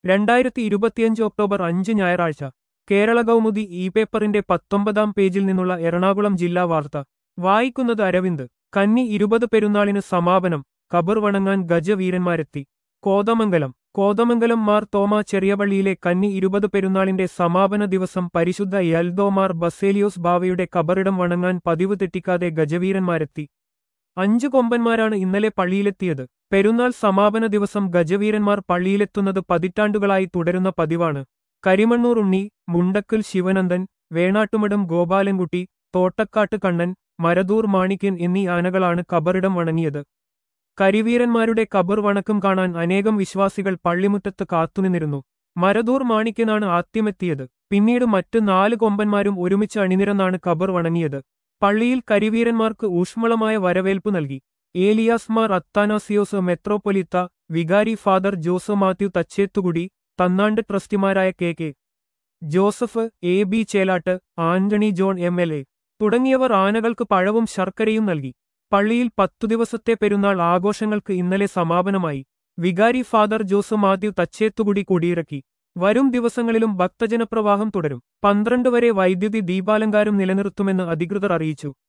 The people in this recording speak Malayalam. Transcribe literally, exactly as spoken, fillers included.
രണ്ടായിരത്തി ഇരുപത്തിയഞ്ച് ഒക്ടോബർ അഞ്ച് ഞായറാഴ്ച കേരള കൗമുദി ഇ പേപ്പറിന്റെ പത്തൊമ്പതാം പേജിൽ നിന്നുള്ള എറണാകുളം ജില്ലാ വാർത്ത വായിക്കുന്നത് അരവിന്ദ്. കന്നി ഇരുപത് പെരുന്നാളിന് സമാപനം, ഖബർ വണങ്ങാൻ ഗജവീരന്മാരെത്തി. കോതമംഗലം കോതമംഗലം മാർ തോമാ ചെറിയപള്ളിയിലെ കന്നി ഇരുപത് പെരുന്നാളിന്റെ സമാപന ദിവസം പരിശുദ്ധ യൽദോമാർ ബസേലിയോസ് ബാവയുടെ ഖബറിടം വണങ്ങാൻ പതിവ് തെറ്റിക്കാതെ ഗജവീരന്മാരെത്തി. അഞ്ചു കൊമ്പന്മാരാണ് ഇന്നലെ പള്ളിയിലെത്തിയത്. പെരുന്നാൾ സമാപന ദിവസം ഗജവീരന്മാർ പള്ളിയിലെത്തുന്നത് പതിറ്റാണ്ടുകളായി തുടരുന്ന പതിവാണ്. കരിമണ്ണൂർ ഉണ്ണി, മുണ്ടക്കൽ ശിവനന്ദൻ, വേണാട്ടുമഠം ഗോപാലൻകുട്ടി, തോട്ടക്കാട്ട് കണ്ണൻ, മരദൂർ മാണിക്യൻ എന്നീ ആനകളാണ് ഖബറിടം വണങ്ങിയത്. കരിവീരന്മാരുടെ ഖബർ വണക്കം കാണാൻ അനേകം വിശ്വാസികൾ പള്ളിമുറ്റത്ത് കാത്തുനിന്നിരുന്നു. മരദൂർ മാണിക്യനാണ് ആദ്യമെത്തിയത്. പിന്നീട് മറ്റ് നാല് കൊമ്പന്മാരും ഒരുമിച്ച് അണിനിരന്നാണ് ഖബർ വണങ്ങിയത്. പള്ളിയിൽ കരിവീരന്മാർക്ക് ഊഷ്മളമായ വരവേൽപ്പ് നൽകി. ഏലിയാസ് മാർ അത്താനാസിയോസ് മെത്രോപൊലിത്ത, വികാരി ഫാദർ ജോസ് മാത്യു തച്ചേത്തുകുടി, തന്നാണ്ട് ട്രസ്റ്റിമാരായ K K Joseph, A B Chelatt, Antony John M L A തുടങ്ങിയവർ ആനകൾക്ക് പഴവും ശർക്കരയും നൽകി. പള്ളിയിൽ പത്തു ദിവസത്തെ പെരുന്നാൾ ആഘോഷങ്ങൾക്ക് ഇന്നലെ സമാപനമായി. വികാരി ഫാദർ ജോസ് മാത്യു തച്ചേത്തുകുടി കൊടിയിറക്കി. വരും ദിവസങ്ങളിലും ഭക്തജനപ്രവാഹം തുടരും. പന്ത്രണ്ട് വരെ വൈദ്യുതി ദീപാലങ്കാരം നിലനിർത്തുമെന്ന് അധികൃതർ അറിയിച്ചു.